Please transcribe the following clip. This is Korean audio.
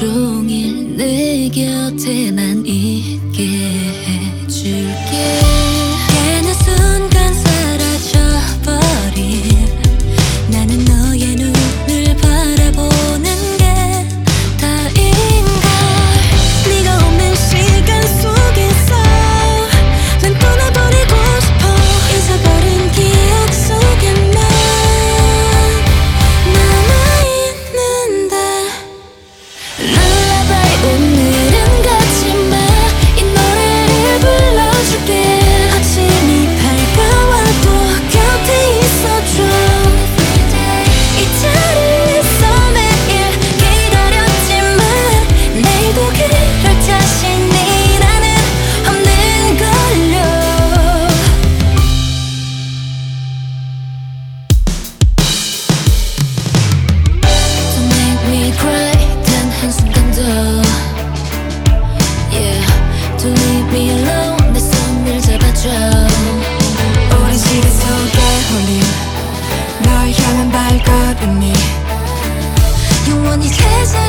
종일 내 곁에만 있게 해줄게. 깨는 순간 사라져버린 나는 너의 눈을 바라보는 게 다인걸. 네가 없는 시간 속에서 난 떠나버리고 싶어. 잊어버린 기억 속에만 남아있는데. 랄라바이 오늘은 가지마. 이 노래를 불러줄게. 아침이 밝아와도 곁에 있어줘. 이 자리에서 매일 기다렸지만 내일도 그럴 자신이 나는 없는 걸요. Don't make me cry 단 한순간도. Yeah, don't leave me alone. 내 손을 잡아줘. 오랜 시간 속에 홀린 널 향한 발걸음이 영원히 세상